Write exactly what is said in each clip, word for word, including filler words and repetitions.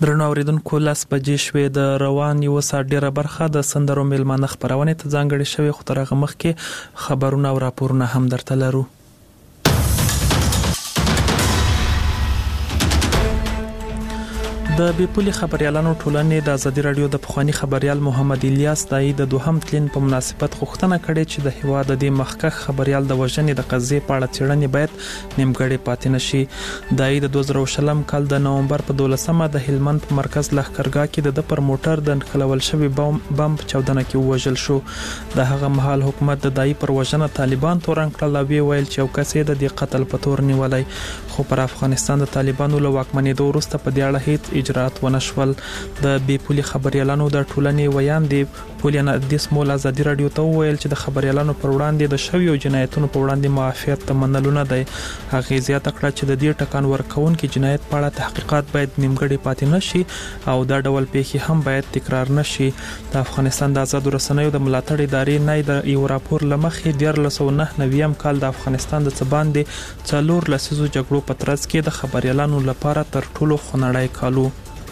درنو اوریدونکو لاس بجې شوې د روان یو ساعت ډیره برخه د سندرو میلمانه خبرونه ته ځانګړې شوې خو تر هغه مخکې خبرونه او راپورونه هم درته لرو. د بیپولي خبريالانو ټولنې د ازادي رادیو د پخوانی خبريال محمد الیاس دای د دوهم تلین په مناسبت غوښتنه کړې چې د هوا د دې مخکخ خبريال د وژنې د قضیې په اړه څېړنې باید نیمګړې پاتې نشي. دای د دوه زره شلم کال د نومبر په دولسمه د هلمند په مرکز لښکرګاه کې د پر موټر د انقلابول شوی بم په چودنه کې وژل شو. د هغه مهال حکومت د دای پر وژنه طالبان تورن کړل او ویل چې یو کس یې د قتل په تور نیولای، خو پر افغانستان د طالبانو له واکمنېدو وروسته په دې اړه هیڅ اجرات ونشول. د بیپولي خبريالانو د ټولنې ویان دی پولیانا د سمول ازادي رادیو ته ویل چې د خبريالانو پر وړاندې د شویو جنایتونو په وړاندې معافیت تمنلو نه دی. هغه زیاته کړه چې د دې ټکان ورکون کې جنایت په اړه تحقیقات باید نیمګړې پاتې نشي او دا ډول پیښې هم باید تکرار نشي. د افغانستان د آزاد رسنیو د ملاتړ ادارې نه د یو راپور لمخې ډیر لسو نه نویم کال د افغانستان د څباندې څلور لسیزو جګړو په ترڅ کې د خبريالانو لپاره تر ټولو خنړای کالو.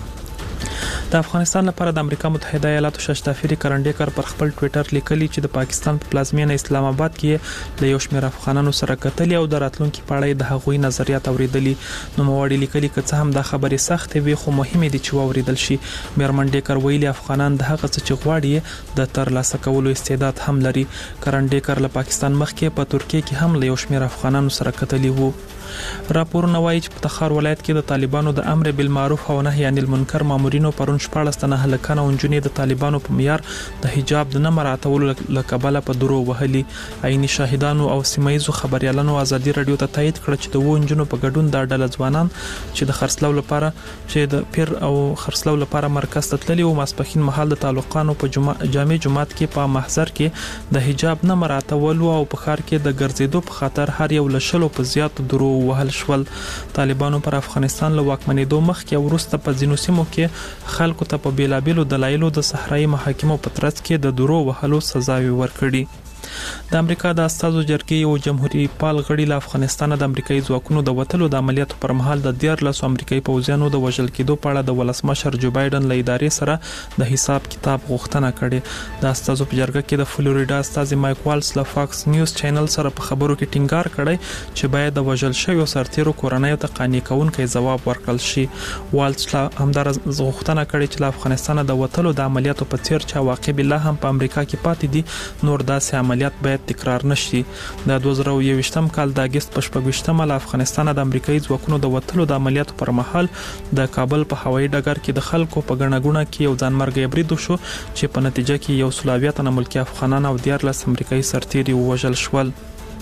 د افغانستان لپاره د امریکا متحده ایالاتو ششتافری کرنډیکر پر خپل ټوئیټر لیکلي چې د پاکستان په پلازمینه اسلام آباد کې له یو شمېر افغانانو سره کتلي او د راتلونکو په اړه د هغوی نظریات اوریدلي. نو موړي لیکلي که څه هم دا خبره سخت وي خو مهمه دي چې اوریدل شي. میرمنډیکر ویلي افغانان د هغه څه چې غواړي د ترلاسه کولو استعداد هم لري. کرنډیکر له پاکستان مخکې په ترکیه کې هم له یو شمېر افغانانو سره کتلي وو. راپورونه وایي چې په تخار ولایت کې د طالبانو د امر بالمعروف او نهي عن المنکر مامورینو پرون شپږ تنه هلکان او نجونې د طالبانو په معیار د حجاب د نه مراعاتولو لکبله په درو وهلي. عیني شاهدانو او سیمایزو خبريالانو ازادي رادیو ته تایید کړ چې د وو نجونو په ګډون د ډله ځوانان چې د خرڅلاو لپاره چې د پیر او خرڅلاو لپاره مرکز ته تللي او ماسپخین مهال د تعلقانو په جامع جماعت کې په محضر کې د حجاب نه مراعاتولو او په خار کې د ګرځېدو په خاطر هر یو لشلو په زیات درو وهل شول. طالبانو پر افغانستان له واکمنېدو مخکې وروسته په ځینو سیمو کې خلکو ته په بیلابیلو دلایلو د صحرایي محاکمو په ترڅ کې د درو وهلو سزاوي ورکړي. د امریکا د استازو جرګې او جمهوریت پال غړي له افغانستان د امریکایي ځواکونو د وټلو د عملیاتو پر مهال د ډیر لاسو امریکایي پوځیانو د وژل کېدو په اړه د ولسمشر جو بایدن له ادارې سره د حساب کتاب غوښتنه کړې. د استازو په جرګه کې د فلوریډا استاذ مایک والز له فاکس نیوز چینل سره په خبرو کې ټینګار کړی چې باید د وژل شویو سرتیرو کورنۍ ته قانع کونکي ځواب ورکړل شي. والز همدار غوښتنه کړې چې له افغانستان د وټلو د عملیاتو په څیر چې واقع بلا هم په امریکا کې پاتې دي نور داسې عملیات باید تکرار نشي. د دوه زره یوویشتم کال د اگست په شپږویشتمه له افغانستان د امریکایي ځواکونو د وټلو د عملیاتو پر مهال د کابل په هوایي ډګر کې د خلکو په ګڼه ګوڼه کې یو ځانمرګي برید وشو چې په نتیجه کې یو سلاویه تنه ملکی افغانان او دیارلس امریکایي سرتیري وژل شول.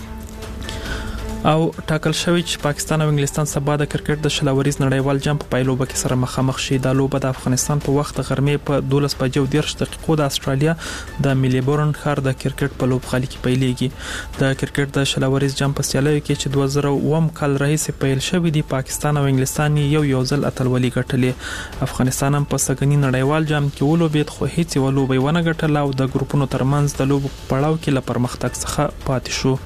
او ټاکل شوی چې پاکستان او انګلستان سبا د کرکټ د شلوریز نړیوال جام په پایلوبه کې سره مخامخ شي. د لوبه د افغانستان په وخت غرمې په دولس بجو دیرش دقیقو د استرالیا د میلبورن ښار د کرکټ په لوبغالي کې پیلېږي. د کرکټ د شلوریز جام په سیالیو کې چې دوه زره اووم کال راهیسې پیل شوی دی پاکستان او انګلستان یو یو ځل اتلولي ګټلې. افغانستان هم په سګنی نړیوال جام کې ولوبېد خو هیڅ ولوبې ونه ګټله او د ګروپونو ترمنځ د لوبو پړاو کې له پرمختګ څخه پاتې شو.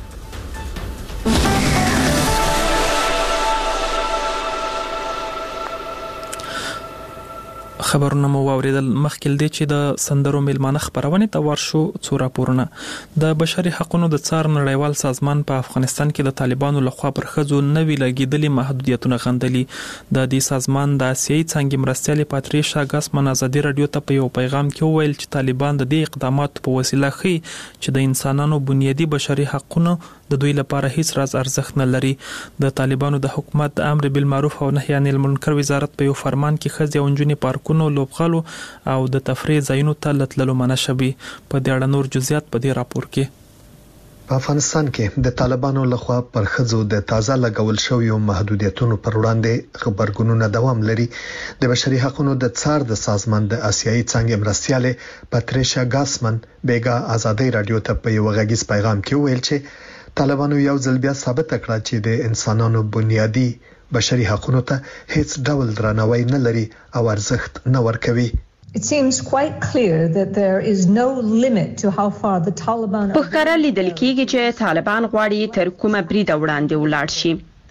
خبرونه مو واوریدل. مخکې دی چې د سندرو میلمانه خبرونه ته ورشو څو راپورونه. د بشري حقوقو د څار نړیوال سازمان په افغانستان کې د طالبانو لخوا پر خځو نوې لګیدلې محدودیتونه غندلي. د دې سازمان د آسیایي څنګه مرستيالي پاتریشا ګاسمن ازادي رادیو ته په یو پیغام کې وویل چې طالبان د دې اقداماتو په وسیله ښيي چې د انسانانو بنیادي بشري حقوقو د دوی لپاره هیڅ راز ارزښت نه لري. د طالبانو د حکومت د امر بالمعروف او نهي عن المنکر وزارت په یو فرمان کې خځې او نجونې پارکونو لوبغالو او د تفریح ځایونو ته لتللو منع شوي. په دې اړه نور جزئیات په دې راپور کې. په افغانستان کې د طالبانو لخوا پر خځو د تازه لګول شویو محدودیتونو پر وړاندې خبرګونونه دوام لري. د بشري حقوقو د څار د سازمان د آسیایي څنګه مرستياله پاتریشا ګاسمن بیګا ازادي رادیو ته په یو غږیز پیغام کې ویل چې طالبانو یو ځل بیا ثابت کړه چې د انسانانو بنیادي بشري حقوقو ته هیڅ ډول درناوی نه لري او ارزښت نه ورکوي. It seems quite clear that there is no limit to how far the Taliban په ښکاره لیدل کېږي چې طالبان غواړي تر کومه بریده وړاندې ولاړ شي.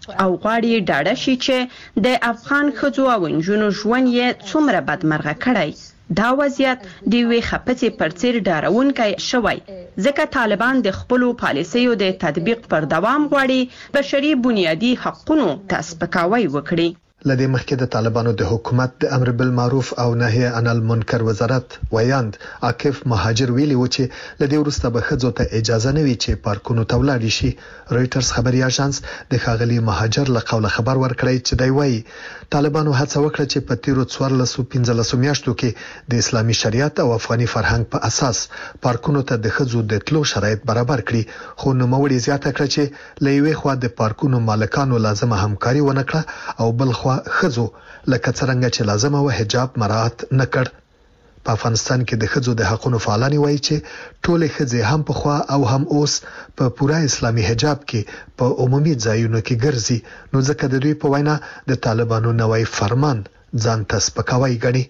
او غواړي ډاډه شي چې د افغان ښځو او نجونو ژوند یې څومره بدمرغه کړی. دا وضعیت د یوې خپڅې پر څیر ډارونکی شوی ځکه طالبان د خپلو پالیسیو د تطبیق پر دوام غواړي بشري بنیادي حقوقو ته سپکاوی وکړي. لدې مخکې د طالبانو د حکومت د امر بالمعروف او نهي عن المنکر وزارت ویاند عاکف مهاجر ویلي و چې لدې وروسته به ښځو ته اجازه نه وي چې پارکونو ته ولاړ شي. رويټرز خبري اژانس د ښاغلي مهاجر له قوله خبر ورکړی چې دی وایي طالبانو هڅه وکړه چې په تیرو څوارلس پنځلس میاشتو کې د اسلامي شریعت او افغاني فرهنګ په اساس پارکونو ته د ښځو د تلو شرایط برابر کړي، خو نوموړي زیاته کړه چې له یوې خوا د پارکونو مالکانو لازمه همکاري ونه کړه او بل خوا خزو لکه څنګه چې لازمه و حجاب مراعات نکړ. په افغانستان کې د خزو د حقوقو فعالان وایي چې ټول خزې هم په خوا او هم اوس په پوره اسلامي حجاب کې په عمومي ځایونو کې ګرځي، نو ځکه د دوی په وینا د طالبانو نوې فرمان ځان ته سپکاوی ګڼي.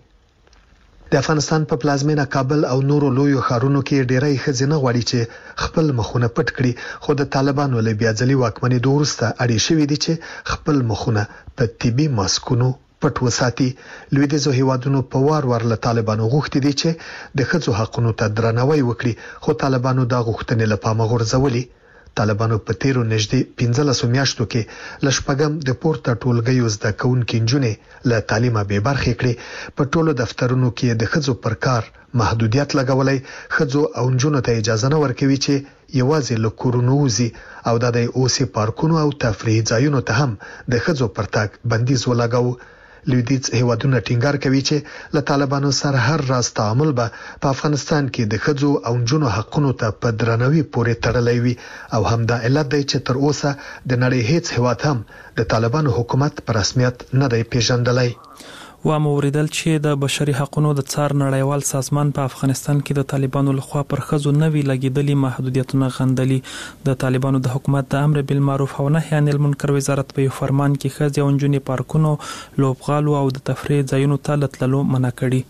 د افغانستان په پلازمینه کابل او نورو لویو ښارونو کې ډېری خزینه غواړي چې خپل مخونه پټ کړي، خو د طالبانو له بیا ځلي واکمنۍ د وروسته اړې شوې دي چې خپل مخونه په طبي ماسکونو پټ وساتي. لویدیځو هیوادونو په وار وار له طالبانو غوښتي دي چې د ښځو حقوقو ته درناوی وکړي، خو طالبانو دا غوښتنې له پامه غورځولې. طالبانو په تیرو نږدې پنځلس میاشتو کې لشپګم د پورته ټولګیو زده کوونکو نجونې له تعلیمه بې برخې کړې. په ټولو دفترونو کې د ښځو پر کار محدودیت لګولای، ښځو او نجونو ته اجازه نه ورکوي چې یوازې له کورونو وځي او د اوسې پارکونو او تفریح ځایونو ته هم د ښځو پر تګ بندیز ولګاو. لویدیځ هیوادونه ټینګار کوي چې له طالبانو سره هر راز تعامل به په افغانستان کې د ښځو او نجونو حقوقو ته په درناوي پورې تړلی وي او همدا علت دی چې تر اوسه د نړۍ هیڅ هیواد هم د طالبانو حکومت په رسمیت نه دی پیژندلی. و موریدل چې د بشري حقوقو د څار نړیوال سازمان په افغانستان کې د طالبانو لخوا پر ښځو نوي لګیدلي محدودیتونه غندلي. د طالبانو د حکومت د امر بالمعروف او نهي عن المنکر وزارت په یو فرمان کې ښځې او نجونې پارکونو، لوبغالو او د تفریح ځایونو ته لتللو منع کړي.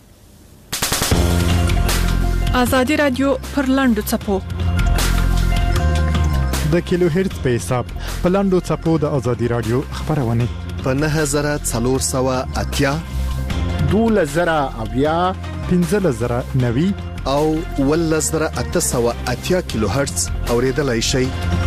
ازادي رادیو پر لاندو چپو د کیلو هرتز په حساب په لاندو چپو د ازادي رادیو خبرونه په نه هزار څلور سوه اتیا دوله زره اویا پنځله زره نوي او ول زره اته سوه اتیا کیلو هرتز اوریدلای شي.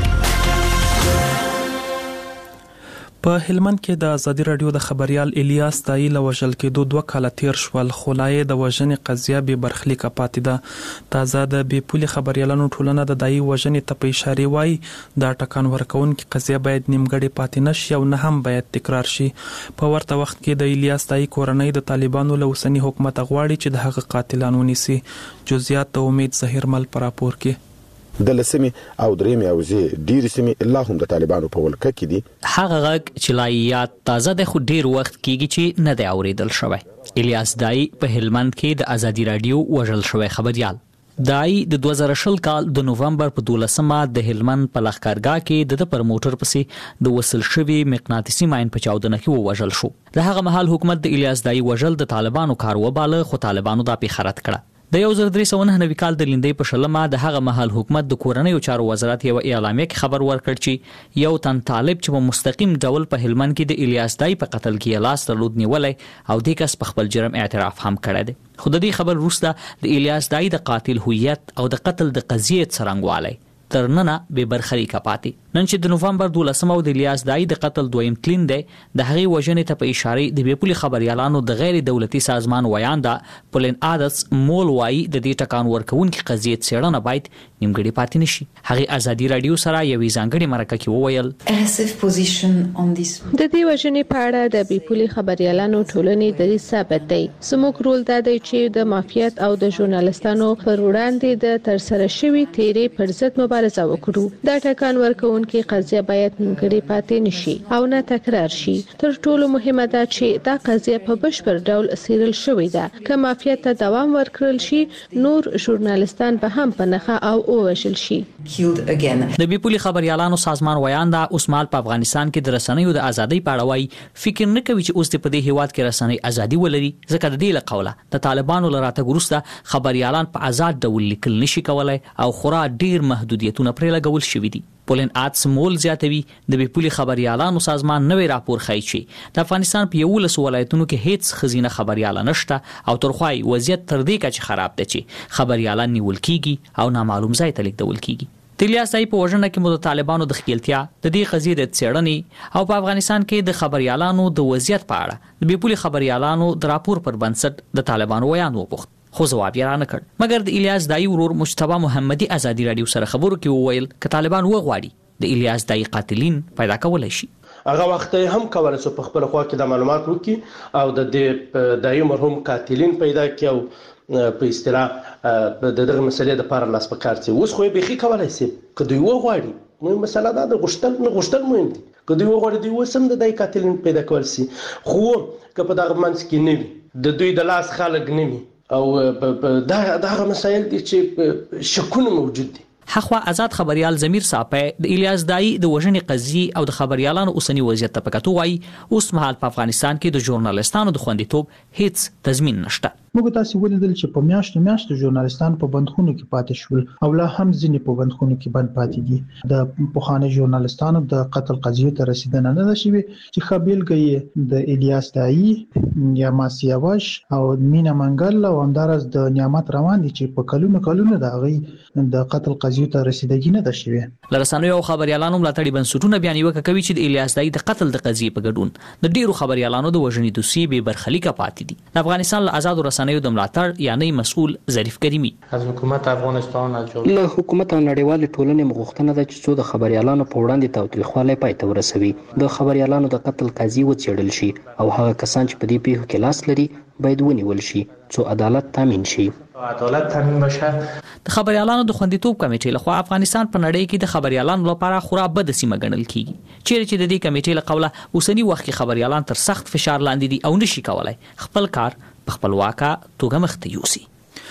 په هلمند کې د ازادي رادیو د خبريال الیاس دای له وژل کېدو دوه کاله تیر شول، خو لا یې د وژنې قضیه به برخلیک پاتې ده. تازه د بې پولي خبريالانو ټولنه د دای وژنې ته په اشاره وایي دا ټکان ورکوونکې قضیه باید نیمګړې پاتې نشي او نه هم باید تکرار شي. په ورته وخت کې د الیاس دای کورنۍ د طالبانو له اوسنی حکومت غواړي چې د هغه قاتلان ونیسي. جزئیات د امید ظهیرمل پر راپور کې. د لسمي او درېمي او زی ډیر سمي الله هم د طالبانو په ولکه کې دي. هغه غږ چې لایات تازه د خو ډیر وخت کېږي چې نه دی اوریدل شوی. الیاس دای په هلمند کې د ازادي رادیو وژل شوی خبريال. دای د دوه زره شل کال د نوومبر په دولسمه د هلمند په لښکرګاه کې د پرموټر پسې د وصل شوی مقناطیسي ماين په چاودنه کې وژل شو. د هغه مهال حکومت د الیاس دای وژل د طالبانو کار وباله، خو طالبانو دا په خرات کړه. د یو زر درې سوه نهه کال د لیندۍ په شلمه د هغه مهال حکومت د کورنیو چارو وزارت یو اعلامیه کې خبر ورکړ چې یو تن طالب چې په مستقیم ډول په هلمند کې د الیاس دای په قتل کې لاس درلود نیولې او د کس په خپل جرم اعتراف هم کړی دی. خو د دې خبر وروسته د الیاس دای د قاتل هویت او د قتل د قضیې څرنګوالی تر ننه به برخلیک پاتې. نن چې د نوومبر دولسمه د الیاس دای د قتل دویم تلین دی، د هغې وژنې ته په اشاره د بې پولي خبريالانو د غیر دولتي سازمان ویاندا پولین عادتس مول وایي د دې ټکان ورکوونکې قضیې څېړنه باید نیمګړې پاتې نشي. هغې ازادي رادیو سره یوې ځانګړې مرکه کې وویل د دې وژنې په اړه د بې پولي خبريالانو ټولنې دریځ ثابت دی. زموږ رول دا دی چې د مافیات او د ژورنالستانو پر وړاندې د ترسره شوي تیرې پر ضد مبارزه وکړو. دا ټکان ورکوونکې قضیه باید نیمګړې پاتې نشي او نه تکرار شي. تر ټولو مهمه ده چې دا قضیه په بشپړ ډول څېړل شوې ده. که مافیات ته دوام ورکړل شي، نور ژورنالستان به هم په نښه او ووژل شي. د بې پولي خبريالانو سازمان ویاندا اوس مهال په افغانستان کې د رسنیو د ازادۍ په اړه وایي فکر نه کوي چې اوس د په دې هیواد کې رسنۍ ازادي ولري، ځکه د دې له قوله د طالبانو له راتګ وروسته خبريالان په آزاد ډول لیکل نشي کولای او خورا ډیر محدودیتونه پرې لګول شوي دي. پولن آتس مول زیاتوي د بیپولي خبريالانو سازمان نوې راپور ښیي چې د افغانستان په یو لس ولایتونو کې هیڅ خزینه خبرياله نشته او ترخوای وضعیت تر دې کچې خراب دی چې خبريالان نیول کیږي او نامعلوم ځای ته لیږدول کیږي د الیاس دای په وژنه کې مو د طالبانو د خپلتیا د دې قضیې د څېړنې او په افغانستان کې د خبريالانو د وضعیت په اړه د بیپولي خبريالانو د راپور پر بنسټ د طالبانو ویان وپوښت خو ځواب یې رانه کړ مګر د الیاس دای ورور مجتبی محمدي ازادي رادیو سره خبرو کې وویل ک طالبان وغواړي د الیاس دای قاتلین پیدا کولای شي هغه وخت هم کولای شو په خپل خوا کې د معلومات وکړي او د دې دای مرحوم قاتلین پیدا کړي په اصطلاح د دغه مسلې د لپاره لاس پکار چې اوس خو به خې کولای شي کدی وغواړي مې مسله دا د غشتل نه غشتل مهم دي کدی وغواړي دی وسم د دای قاتلین پیدا کول شي خو که په دغه منځ کې نه وي د دوی د لاس خلک نه وي او دا دغه مسایل دي چې شکونه موجود دي حخوا آزاد خبريال زمیر صاحب د الیاس دای د وژنې قضیې او د خبريالانو اوسنی وضعیت ته پکاتو وای اوس مهال په افغانستان کې د ژورنالستانو د خوندیتوب هیڅ تضمین نشته موږ تاسو ولیدل چې په میاشتو میاشتو ژورنالستان په بندخونو کې پاتې شول او لا هم ځینې په بندخونو کې بند پاتې دي د پوخانه ژورنالستانو د قتل قضیې ته رسیدنه نه ده شوې چې خبرګي د الیاس دای یا ماسیاوش او مینا منګل او همدارس د نعمت روان دي چې په کلونو کلونو د غي د قتل قضیې ته رسیدګي نه ده شوې لرسانو او خبريالانو ملاتړي بنسټونه بیان یو کوي چې د الیاس دای د قتل د قضیې په ګډون د ډیرو خبريالانو د وژنې دوسیې به برخلیکه پاتې دي د افغانستان له آزاد رسنیو د ملاتړ یعنی مسؤل ظریف کریمی از حکومت افغانستان له حکومت او نړیوال ټولنې مغوښتنه ده چې څو د خبريالانو په وړاندې تاوتریخوالی پای ته ورسوي د خبريالانو د قتل قضیې وڅېړل شي او هغه کسان چې په دې پیښو کې لاس لري باید ونیول شي څو عدالت تامین شي عدالت تامین بشه د خبريالانو د خوندیتوب کمیټې لخوا افغانستان په نړۍ کې د خبريالانو لپاره خورا بد سیمه ګڼل کیږي چیرې چې د دې کمیټې له قوله اوسنی وخت کې خبريالان تر سخت فشار لاندې دي او نشي کولای خپل کار په خپلواکه توګه مخته یوسي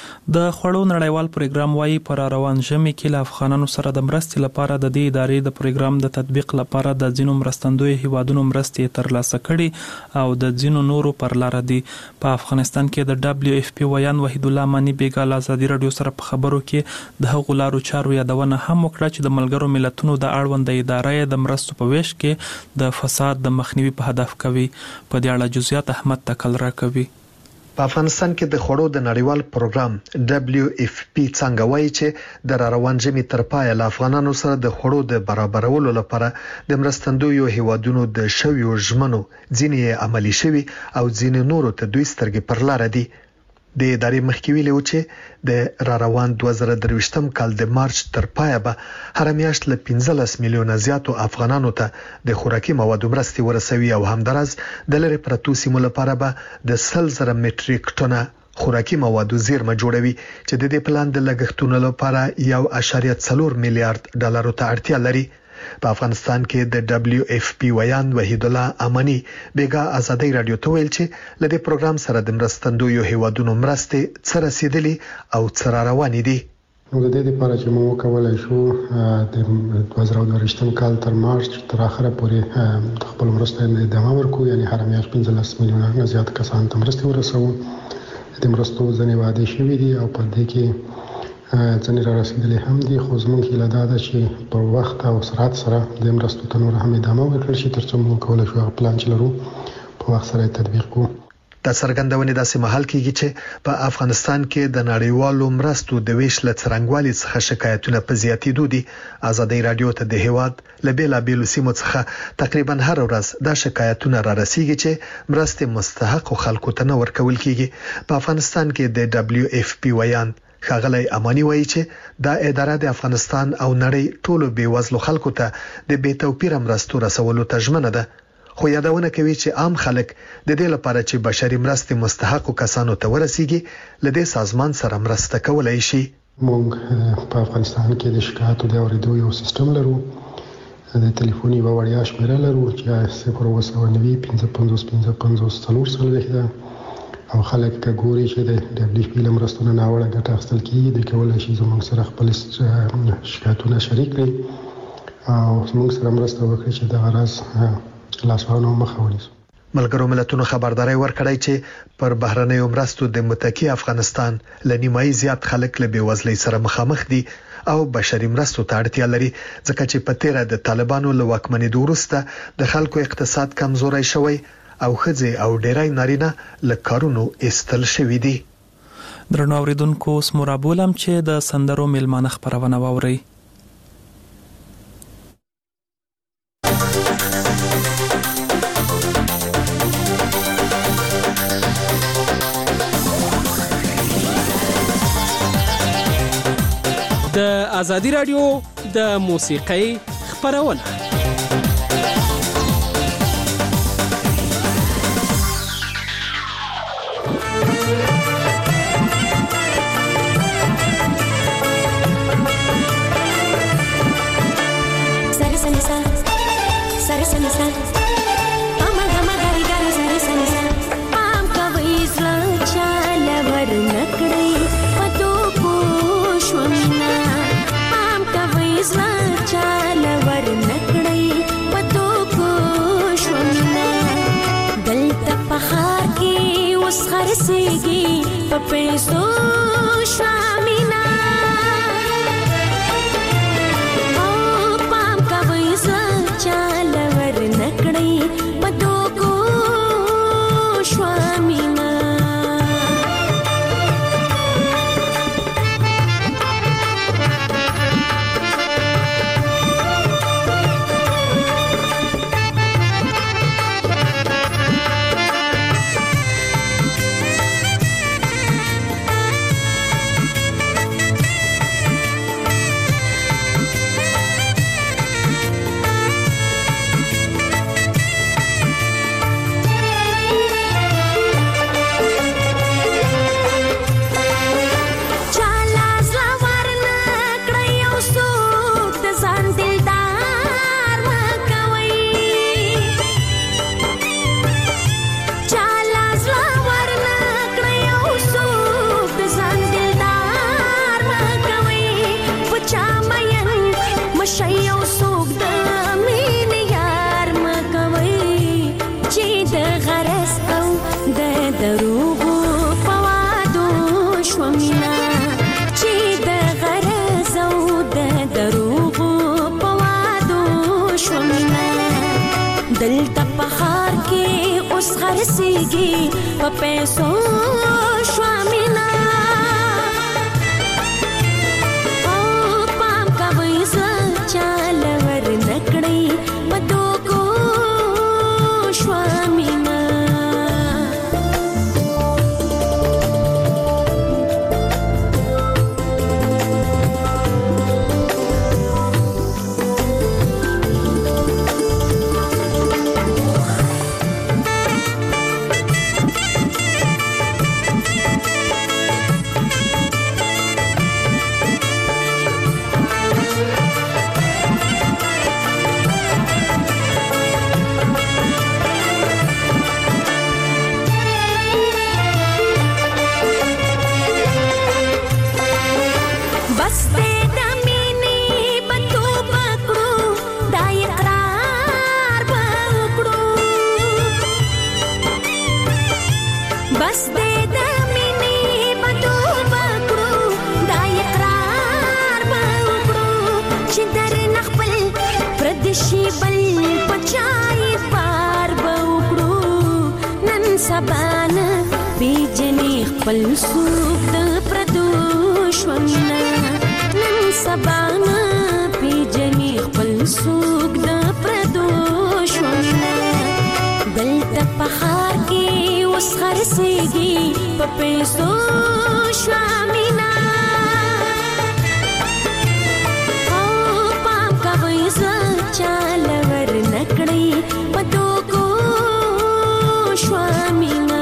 د خړو نړیوال پروګرام وايي پر روان ژمي کې له افغانانو سره د مرستې لپاره د دې ادارې د پروګرام د تطبیق لپاره د ځینو مرستندوی هیوادونو مرستې ترلاسه کړي او د ځینو نورو پر لار دي په افغانستان کې د دبليو اف پی ویان وحید الله مانی بیګال آزادي رادیو سره په خبرو کې د هغو لارو چارو یادونه هم وکړه چې د ملګرو ملتونو د اړوند ادارې د مرستو په ویش کې د فساد د مخنیوي په هدف کوي په دې اړه جزئیات احمد تکل را کوي په افغانستان کې د خوړو د نړیوال پروګرام دبليو اف پی څنګه وایي چې د روان ژمي تر پایه له افغانانو سره د خوړو د برابرولو لپاره د مرستندویو هیوادونو د شویو ژمنو ځینې عملی شوي او ځینې نورو ته دوی سترګې پر لار دي د ادارې مخکې ویلي و چې د را روان دوه زره درویشتم کال د مارچ تر پایه به هر میاشت له پنځلس میلیونه زیاتو افغانانو ته د خوراکي موادو مرستې ورسوي او همدارس د لری پرتو سیمو لپاره به د سل زره مټریک ټنه خوراکي موادو زیرمه جوړوي چې د دې پلان د لګښتونو لپاره یو اشاریه څلور میلیارډ ډالرو ته اړتیا لري په افغانستان کې د دبليو اف پی ویان وحید الله امانی بیګا آزادي رادیو ته ویل چې لدې پروګرام سره د مرستندویو هیوادونو مرستې څه رسیدلي او څه روانې دي نو د دې لپاره چې موږ کولای شو د دوه زره درویشتم کال تر مارچ تر اخره پورې د خپل مرستې ادامه ورکو یعنی هر میاشت پنځلس میلیونه نه زیات کسان ته مرستې ورسوو د مرستو ځنې وعده شوې دي او په دې کې ځنې را رسیدلې هم دي خو زموږ هیله دا ده چې په وخت او سرعت سره د مرستو ته نور هم ادامه ورکړل شي ترڅو موږ کولای شو هغه پلان چې لرو په وخت سره تطبیق کړو د څرګندونې داسې مهال کېږي چې په افغانستان کې د نړیوالو مرستو د ویش له څرنګوالي څخه شکایتونه په زیاتېدو دي آزادي رادیو ته د هیواد له بیلابېلو سیمو څخه تقریبا هر ورځ دا شکایتونه را رسیږي چې مرستې مستحق خلکو ته نه ورکول کېږي په افغانستان کې د دبليو اف پی ویان ښاغلی امانی وایي چې دا اداره د افغانستان او نړۍ ټولو بیوزلو خلکو ته د بې توپیره مرستو رسولو ته ژمنه ده خو یادونه کوي چې عام خلک د دې لپاره چې بشري مرستې مستحقو کسانو ته ورسیږي له دې سازمان سره مرسته کولای شي موږ په افغانستان کې د شکایتو د اورېدو یو سیستم لرو د ټلیفوني یو وړیا شمیره لرو چې صفر اووه سوه نوي پنځه پنځوس پنځه پنځوس څلور څلوېښت ده او خلک که ګوري چې د دبليو پی له مرستو نه ناوړه ګټه اخیستل کېږي دوی کولی شي زموږ سره خپل شکایتونه شریک کړي او زموږ سره مرسته وکړي چې دغه راز لاسوهنو مخه ونیسو ملګرو ملتونو خبرداري ورکړی چې پر بهرنیو مرستو د متکی افغانستان له نیمایي زیات خلک له بیوزلۍ سره مخامخ دي او بشري مرستو ته اړتیا لري ځکه چې په تیره د طالبانو له واکمنۍ وروسته د خلکو اقتصاد کمزوري شوی او خځې او ډیری نارینه له کارونو ایستل شوی دي. درنو اوریدونکو سمورابولم چې د سندرو ملمانه خبرونه واوري. د ازادي رادیو د موسیقۍ خبرونه خرسيږي په پیسو شامینا او پام کوي ځل ور نکړي په دوکو شامینا خرسيږي په پیسو شامینا او پام کوي ځل ور نکړي په دوکو شامینا شي بل پچای پار بوکړو نن سبانه بیجنې خپل سوق د پردوشونه نن سبانه بیجنې خپل سوق د پردوشونه دلته په خار کې اوس خرسيږي په پیسو شامینا چال ور نکړي په دوکو شامینا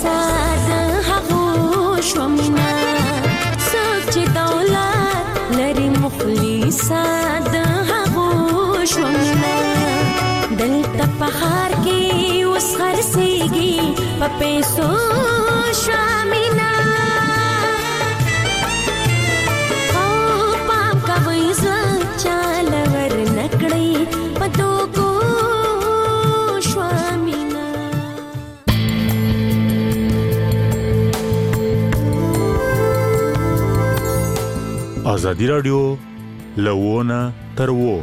ساد هغو شومینا سوچ دولت لري مخلصات هغو شومینا دلته پخار کې اوس خرسيږي په پیسو شامینا او پاک کوي ځل چال ور نکړي پتو کو شامینا. ازادي رادیو لوونه تر وو.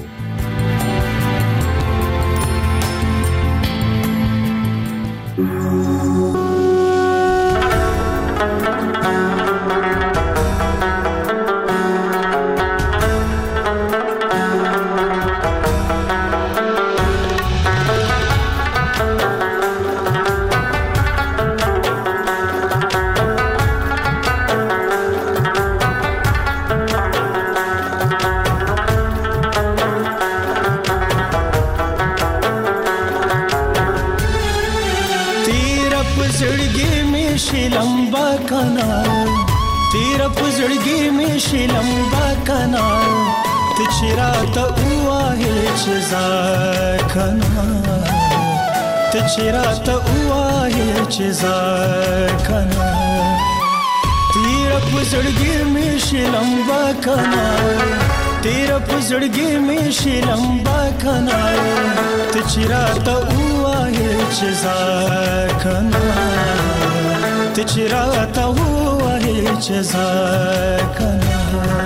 چراته وای چې ځکنا تیر پزړګي می شلمبا کنا تیر پزړګي می شلمبا کنا ته چراته وای چې ځکنا ته چراته وای چې ځکنا.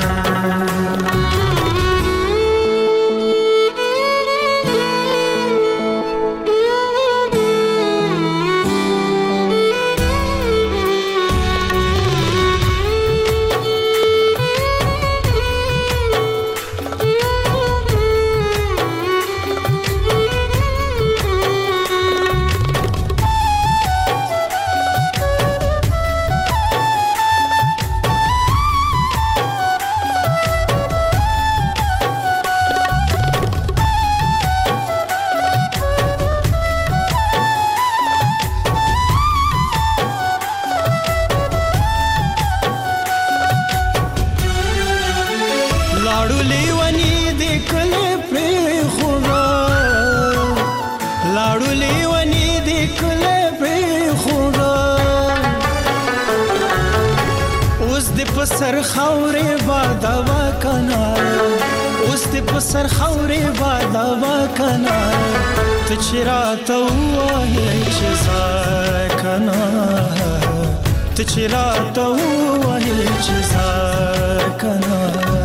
سر خورې بادوا کنا اوس دې په سر خورې بادوا کنا ته چراته وای چې ځکنا ته چراته وای چې ځکنا.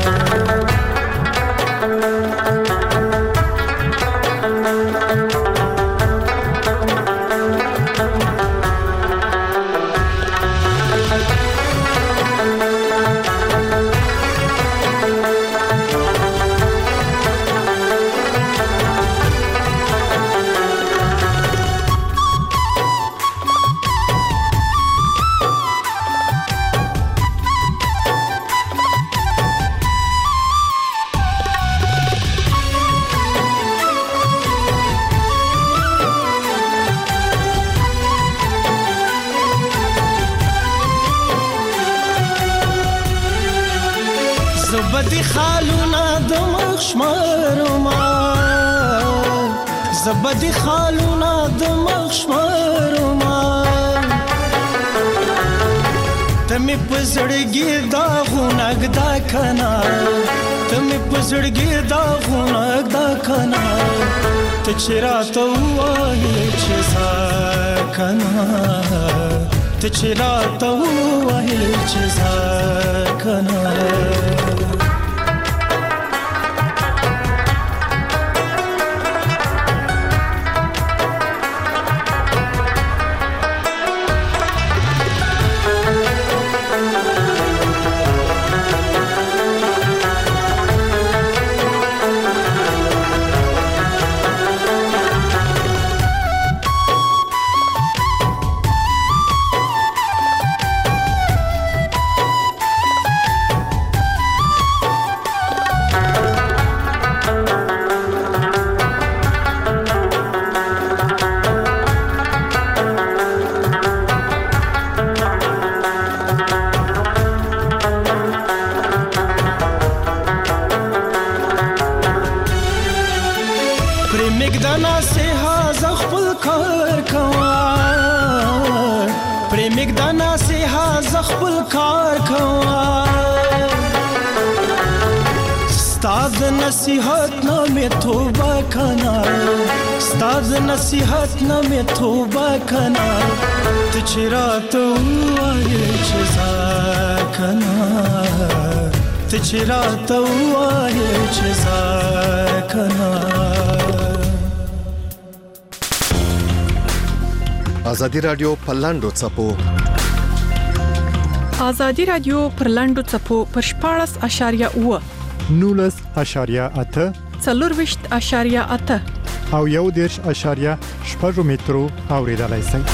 زبدي خالونا د مخشمرما زبدي خالونا د مخشمرما تمه پزړګي دا غونګ دا کنا تمه پزړګي دا غونګ دا کنا ته چراته وای چې ځکنا ته چراته وای چې ځکنا. د نصیحت ز خپل کار کوم ستاد نصیحت نه مې توبه کنا ستاد نصیحت نه مې توبه کنا ته چې راته وایې چې زه کنا ته چې راته وایې چې زه کنا. ازادي رادیو په لاندو چپو ازادي رادیو پر لاندو چپو پر شپاړس اشاریه اوه نولس اشاریه اته څلورویشت اشاریه اته او یو دیرش اشاریه شپږ مترو اوریدلای شئ.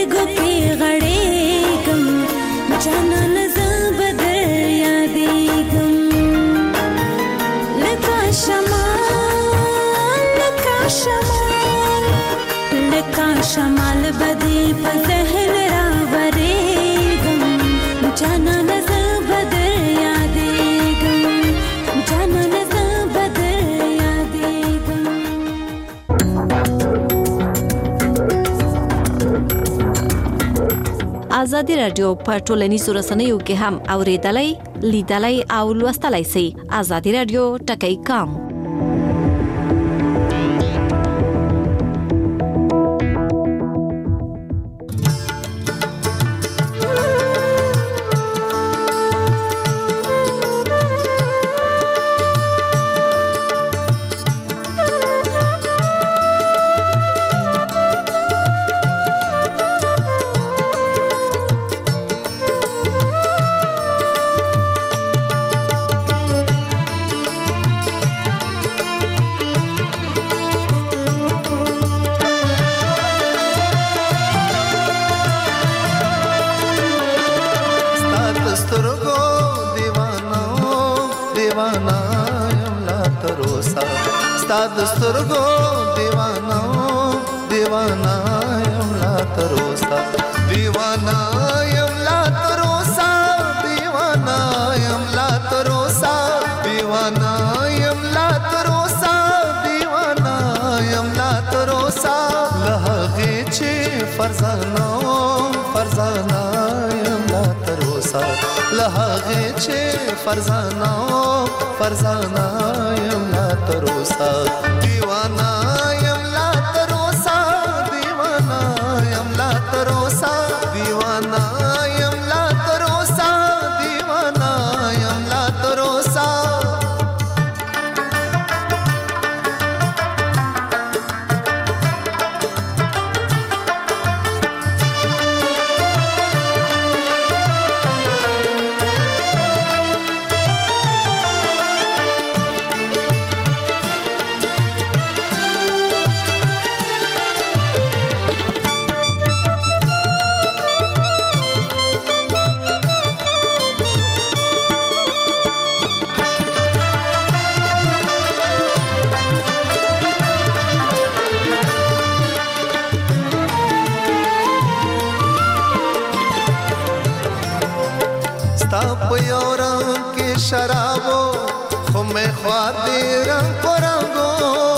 سترګو کې غړېږم جانان زه به در یادېږم لکه شمال لکه شمال لکه شمال به دې په ذهن راورېږم جانان زه به در یادېږم جانان زه به در یادېږم. ازادي رادیو په ټولنیزو رسنیو کې هم اوریدلای لیدلای او لوستلای شئ. ازادي رادیو ټکی کام سترګو دیوانا دیوانا یم لا تروسا دیوانا یم لا تروسا دیوانا یم لا تروسا دیوانا یم لا تروسا دیوانا یم لا تروسا لهغه چې فرزانو فرزانا یم لا تروسا لهغه چې فرزانو فرزانا یم لا تروسا دیوانا یم لا تروسا دیوانا یم لا تروسا دیوانا یم لا تروسا دیوانا یم لا تروسا शराबो खो में ख्वादे रंग परंगो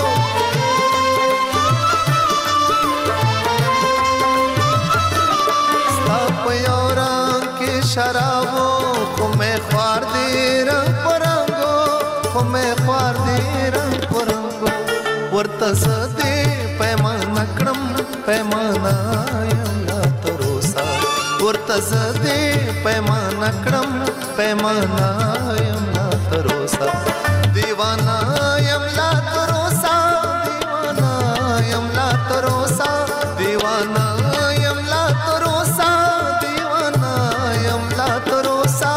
स्तापयोरा के शराबो खो में ख्वादे रंग परंगो खो में ख्वादे रंग परंगो वर्तसदे पैमाना क्रम पैमाना यमला तरोसा वर्तसदे पैमाना क्रम पैमाना यमला तरोसा दीवाना यमला तरोसा दीवाना यमला तरोसा दीवाना यमला तरोसा दीवाना यमला तरोसा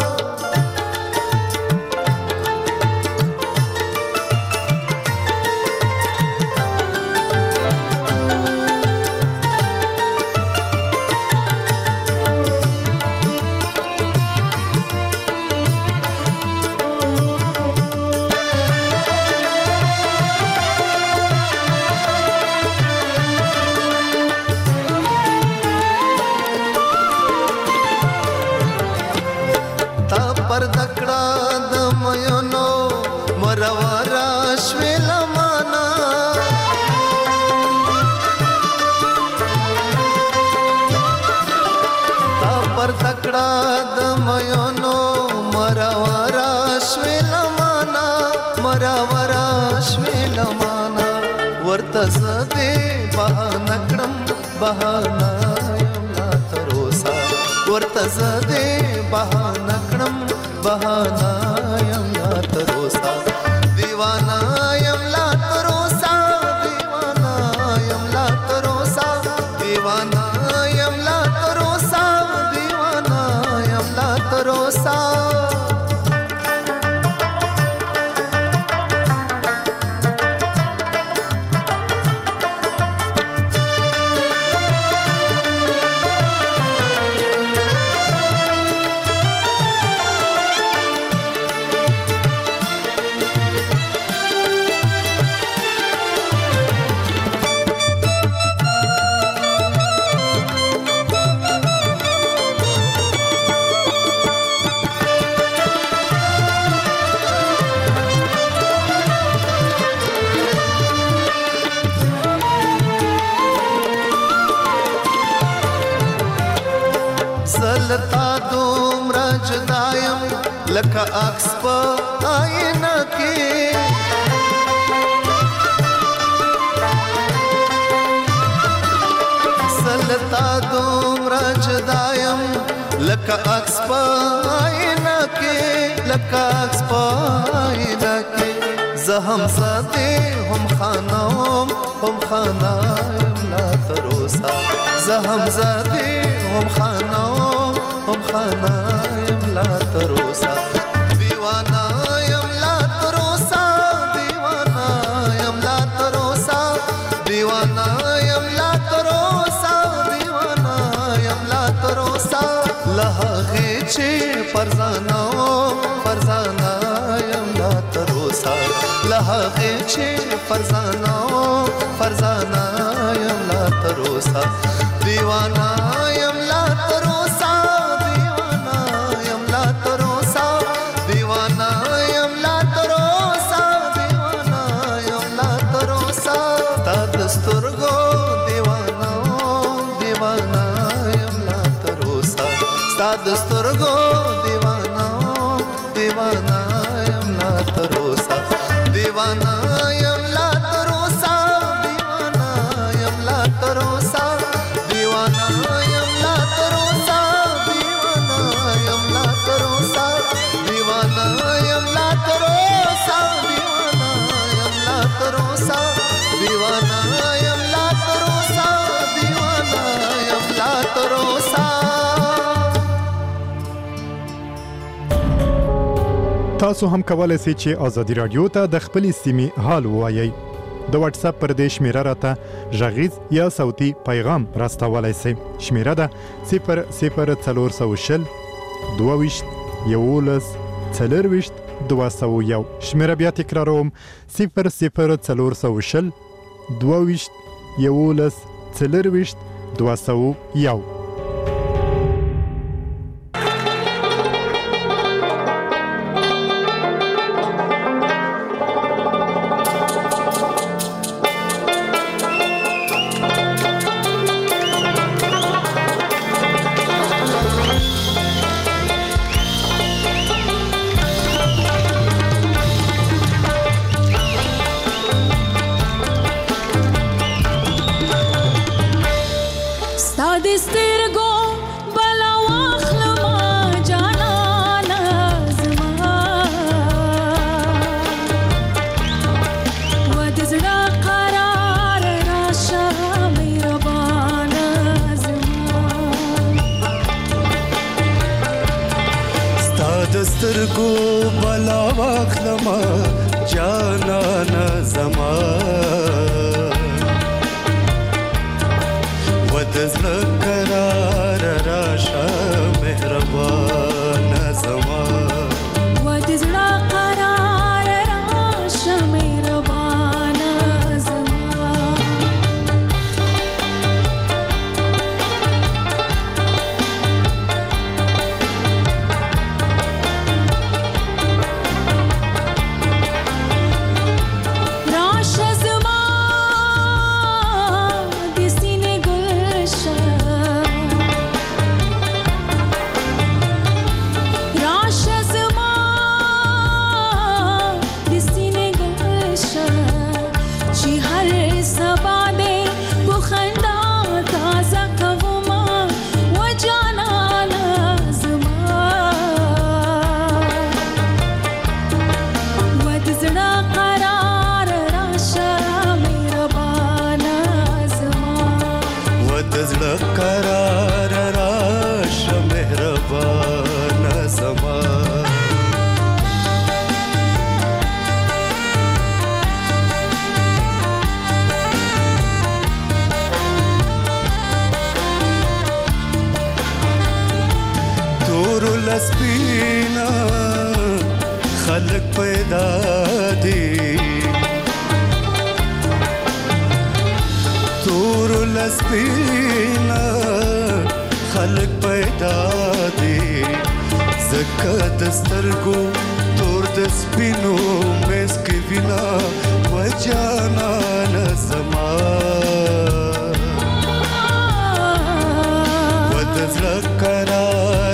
वर्तसदे बहानक्रम बहाना यमला तरोसा वर्तसदे बहानक्रम बहाना यमला तरोसा दीवाना यमला तरोसा दीवाना यमला तरोसा दीवाना यमला तरोसा दीवाना यमला तरोसा زلتا دومره جدایم لکه عکس په آینه کې زلتا دومره جدایم لکه عکس په آینه کې لکه عکس په آینه کې زه هم زده هم خانم هم خانایم لا تر اوسه زه هم زده هم خانم هم خانایم لا تر اوسه دیوانه یم لا تر اوسه دیوانه یم لا تر اوسه دیوانه یم لا تر اوسه دیوانه یم لا تر اوسه له هغې چې فرزانه فرزانه یم لا تر اوسه له هغې چې فرزانه فرزانه یم لا تر اوسه دیوانه یم لا تر اوسه دیوانه یم لا تر اوسه دیوانه یم لا تر اوسه دیوانه یم لا تر اوسه تا د سترګو دیوانه دیوانه یم لا تر اوسه تا د سترګو دیوانه دیوانه یم لا تر اوسه دیوانه یم لا تر اوسه دیوانه یم لا تر اوسه دیوانه یم لا تر اوسه دیوانه یم لا تر اوسه دیوانه یم لا تر اوسه دیوانه یم لا تر اوسه دیوانه یم لا تر اوسه دیوانه یم لا تر اوسه. تاسو هم کولای شئ چې ازادي رادیو ته د خپل سیمې حال ووایئ. د واتس اپ پر دې شمیره راته غږیز یا صوتي پیغام راستولای شئ. شمیره ده صفر صفر څلور سوه شل دوه ویشت یولس څلور ویشت دوه سوه یو. شمیره بیا تکراروم صفر صفر څلور سوه شل دوه ویشت یولس څلور ویشت دوه سوه یو. سترګو بلا واخلما جانانا زما ودزړه قرار راشه مهربان زما ودزړه قرار راشه مهربان زما قرار راشه مهربان زما تور لسپینا خلق پیدا دی تور لسپینا خلق پیدا دی زکه د سترګو تور د سپینو مس کې وینا وجانا نظما ودزړه قرار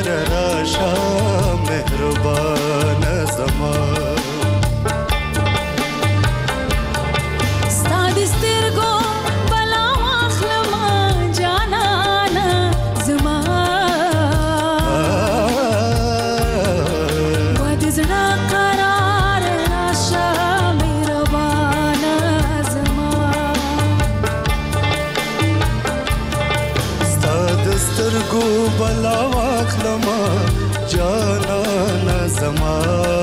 بلا واخلما جانانا زما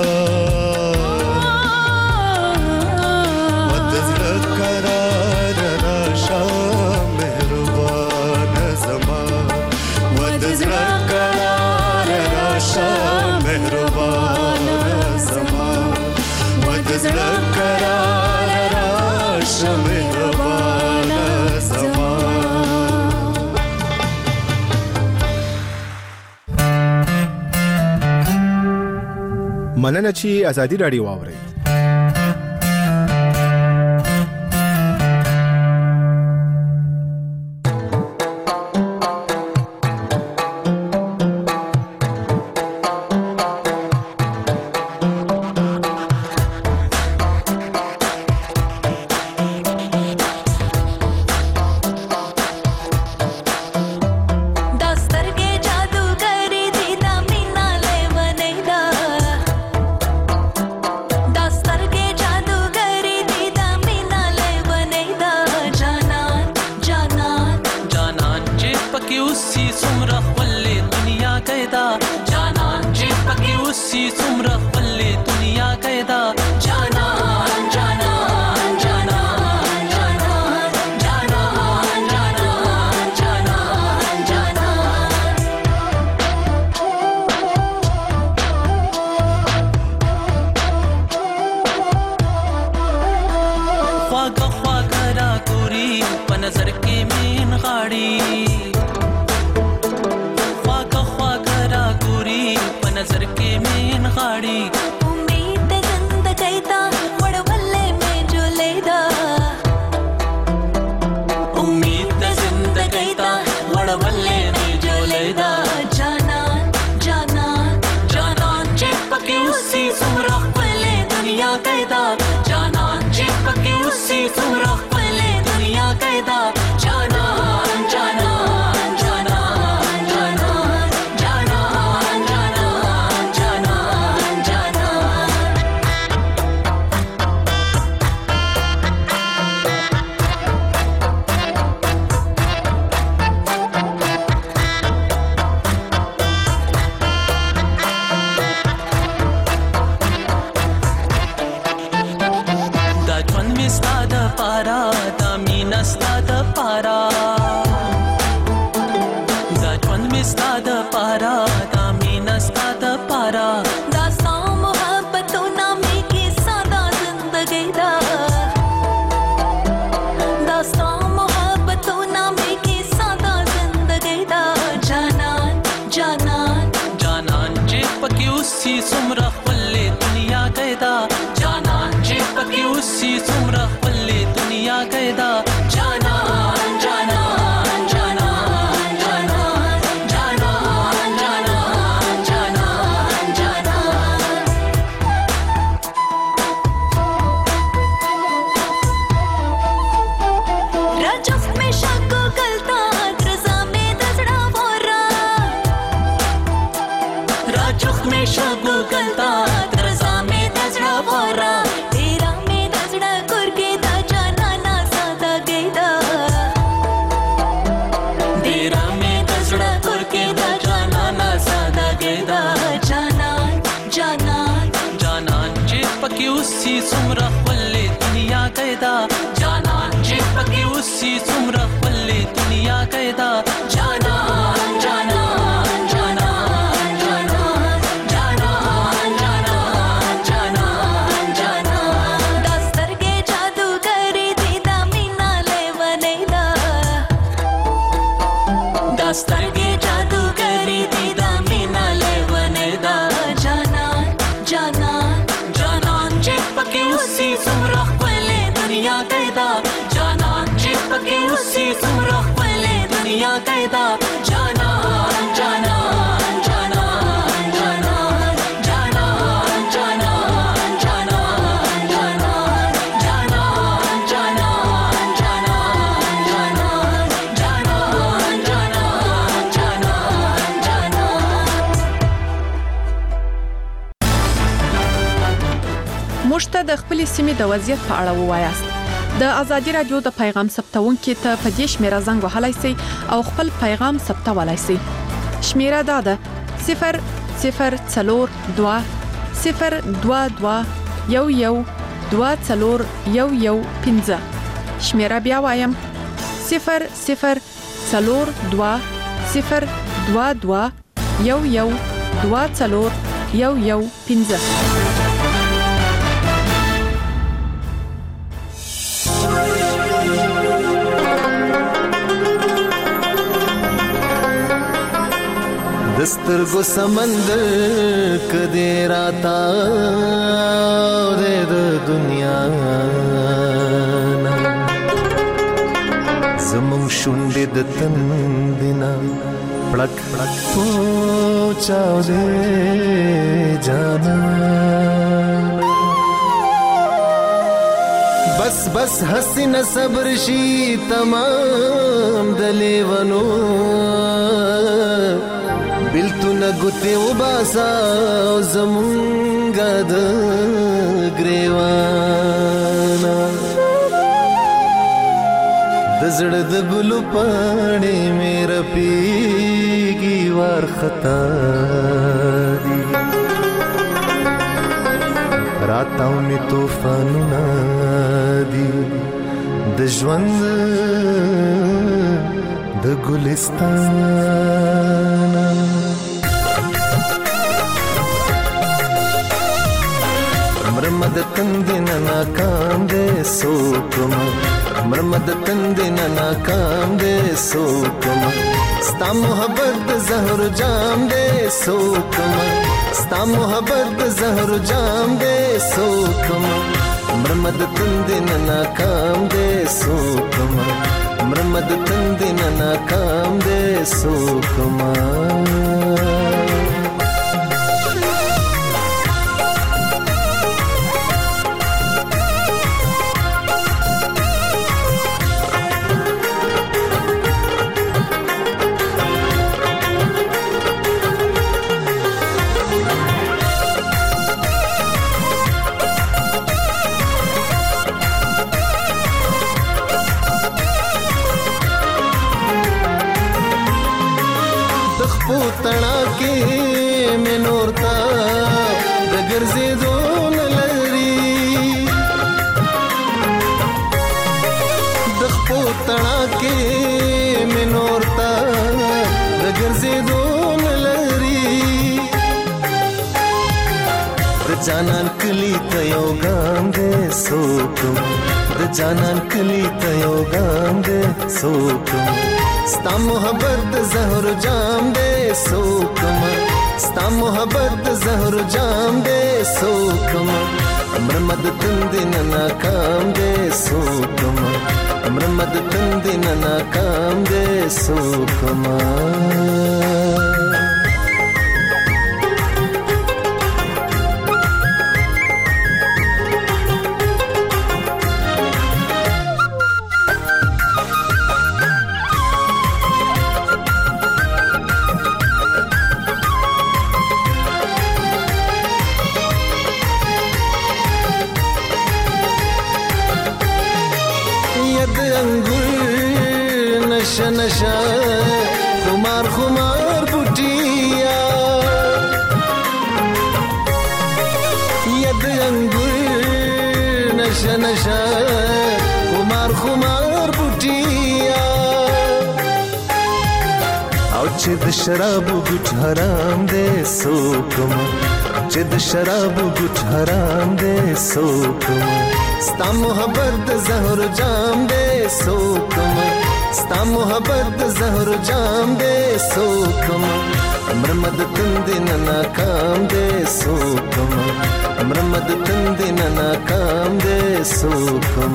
ودزړه قرار راشه مهربان زما ودزړه قرار راشه مهربان زما ودزړه قرار راشه مهربان زما. مننه چې ازادي راډیو واورئ. موږ د خپل سیمې د وضعیت په اړه ووایاست. د ازادي رادیو د پیغام ثبتونکو ته په دې شمیره زنګ وهلای شئ او خپل پیغام ثبتولای شئ. شمیره دا ده صفر صفر څلور دوه صفر دوه دوه یو یو دوه څلور یو یو پنځه. شمیره بیا وایم صفر صفر څلور دوه صفر دوه دوه یو یو دوه څلور یو یو پنځه. دسترګو سمندر کدی راتا د دنیا زمون شونډې د تندنا پړک پړک پوچاو دې جانا بس بس حسین صبر شي تمام دلیونو بلتونه ګوتې وباسا زمونږه د ګریوانا د زړه د ګلو پاڼې مې رپېږي وارخطا دي راتاو مې طوفانونه دي د ژوند د ګلستان مرمد تندنا ناکام دے سوکما مرمد تندنا ناکام دے سوکما ستا محبت زهر جام دے سوکما ستا محبت زهر جام دے سوکما مرمد تندنا ناکام دے سوکما مرمد تندنا ناکام دے سوکما تنا کې مې نورتا د ګرځېدو نه لري د خپو تنا کې مې نورتا د ګرځېدو نه لري د جانان کلی ته یو ګام دې سوکم د جانان کلی ته یو ګام دې سوکم ستا محبت زهر جام دے سوکما ستا محبت زهر جام دے سوکما مرمد تندنا ناکام دے سوکما مرمد تندنا ناکام دے سوکما नशा नशा खुमार खुमार बुटिया यद अंगुर नशा नशा खुमार खुमार बुटिया او چې د شراب ګټ حرام دې سوکم چې د شراب ګټ حرام دې سوکم ستا محبت زهر جام دے سوکم ستا محبت زهر جام دے سوکم مرمد تندنا ناکام دے سوکم مرمد تندنا ناکام دے سوکم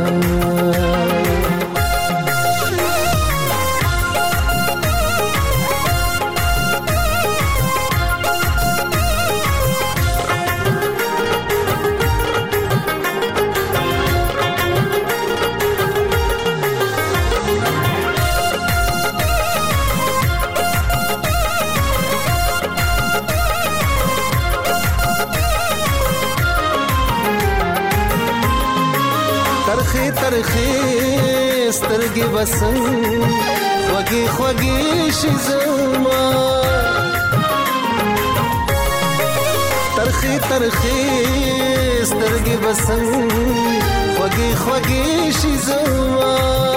ترخی سترګې وسن خوږی خوږی شي زما ترخي ترخي سترګې بسنګ خوږې خوږې شي زما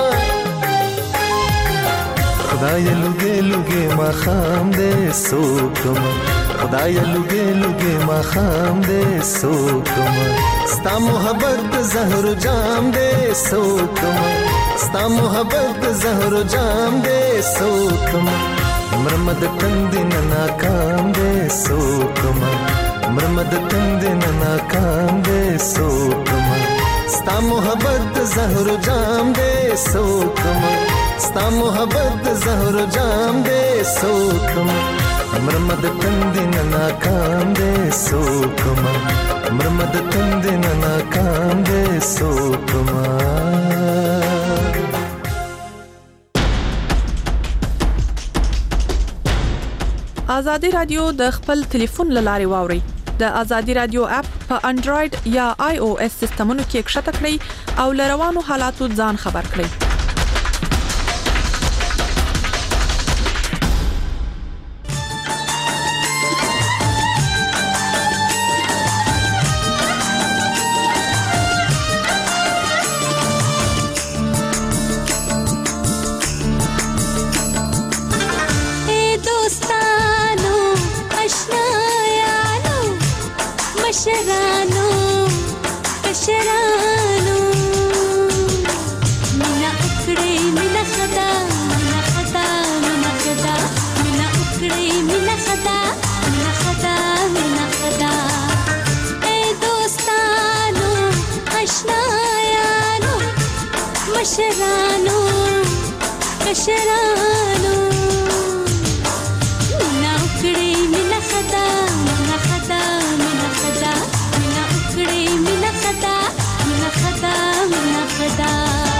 خدای لوګې لوګې ما خام دې سوکم خدای لوګې لوګې ما خام دې سوکم ستا محبت زهر جام دې سوکم ستا محبت زهر جام دې سوکم مرمد تندن ناکام دې سوکم مرمد تندن ناکام دې سوکم ستا محبت زهر جام دې سوکم ستا محبت زهر جام دې سوکم مرمد تندن ناکام دې سوکم مرمد تندن ناکام دې سوکم ازادي رادیو د خپل ټلیفون لاري واوري د ازادي رادیو اپ په انډراید یا آی او اس سیستمونو کې ښکته کړئ او لروانو حالاتو ځان خبر کړئ कशरानो कशरानो मिना उकड़े मिना खदा मिना खदा मिना खदा मिना उकड़े मिना खदा मिना खदा मिना खदा ए दोस्तानो आशनायानो मशरानो कशरानो मिना उकड़े मिना खदा मिना खदा मिना खदा मिना उकड़े मिना खदा मिना खदा मिना खदा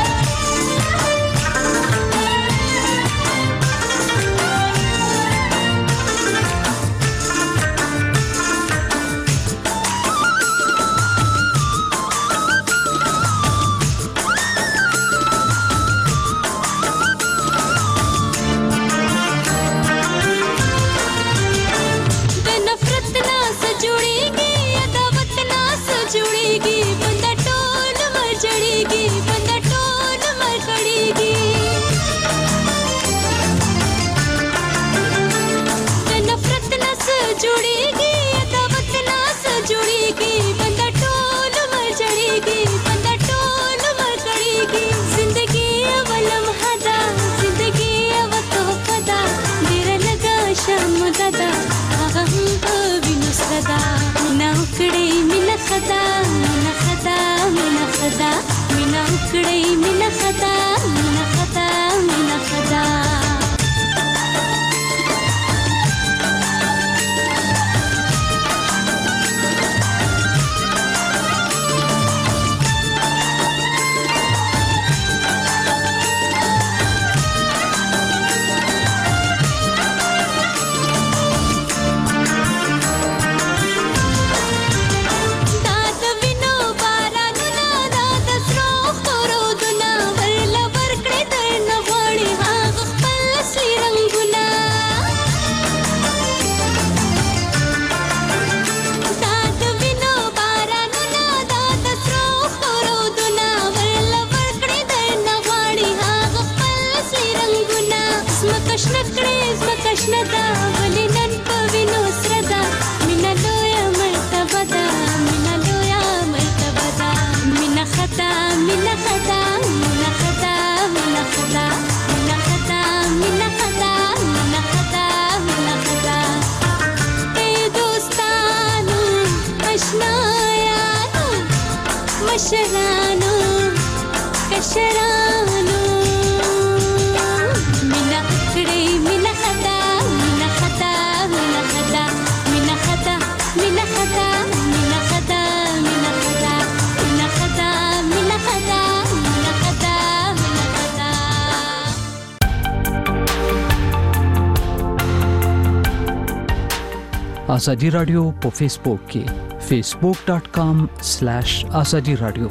कशरानो कशरानो मिना उकड़े मिना खदा मिना खदा मिना खदा मिना खदा मिना खदा मिना खदा मिना खदा मिना खदा मिना खदा मिना खदा मिना खदा आजादी radio په Facebook کې facebook dot com slash azadi radio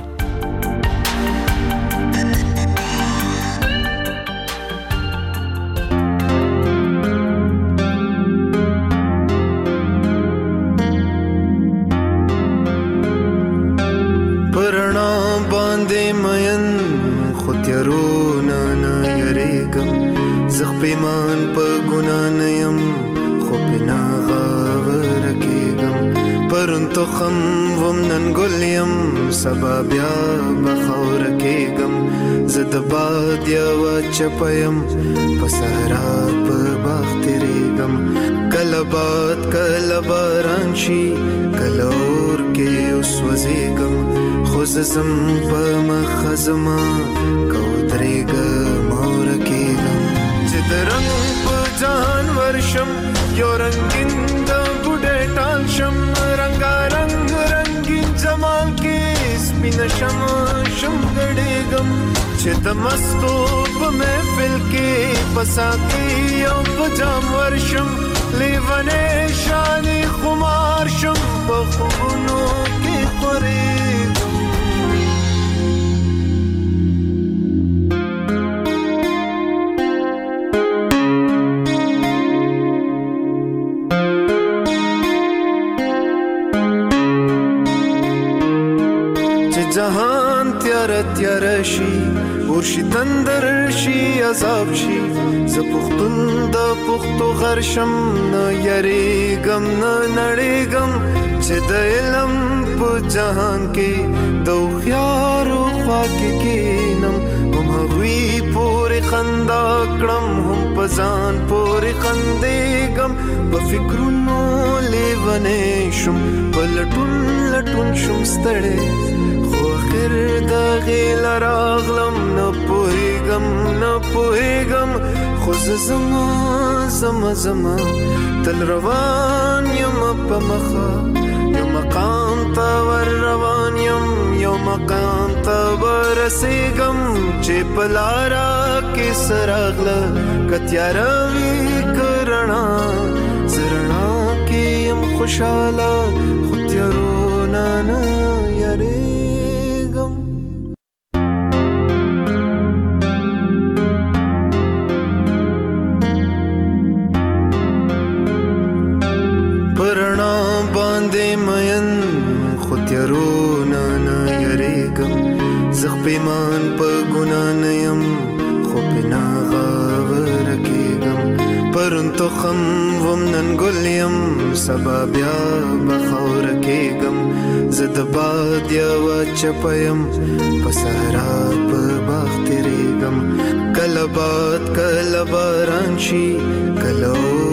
ګنا نه يم خو بنا غاور کېږم پرون تخم وم نن ګل یم سبا بیا بخور کېږم زه د باد یوه چپه یم په صحرا په باغ تېرېږم کله باد کله باران شي کله اور کې وسوځېږم خو زه ځم په مخه زما که ودرېږم اور کېږم چې د رنګ په جهان ورشم یو رنګین د بوډۍ ټال شم رنګارنګ رنګین جمال کې سپینه شم شم ګډېږم چې د مستو په محفل کې په ساقي او په جام ورشم لیونی شانې خمار شم په خوبونو کې خورېږم جهان تیار تیار شي ورشي تندر شي عذاب شي زه پښتون د پښتو غرشم نه یریږم نه نړېږم چې د علم په جهان کې د هوښیارو خوا کې کښېنم هم هغوی پورې خندا کړم هم په ځان پورې خندېږم په فکرونو لیونی شم په لټون لټون شم ستړی خیر د غیل راغلم نه پوهېږم نه پوهېږم خو زه زما زما زما تل روان یم په مخه یو مقام ته ور روان یم یو مقام ته ورسېږم چې په لاره کې څه راغله که تیاره وي که رڼا زه رڼا کې یم خوشحاله خو تیارو نه نه یارې پیمان په ګنا نه یم خو بنا غاور کېږم پرون تخم وم نن ګل یم سبا بیا بخور کېږم زه د باد یوه چپه یم په صحرا په باغ تېرېږم کله باد کله باران شي کله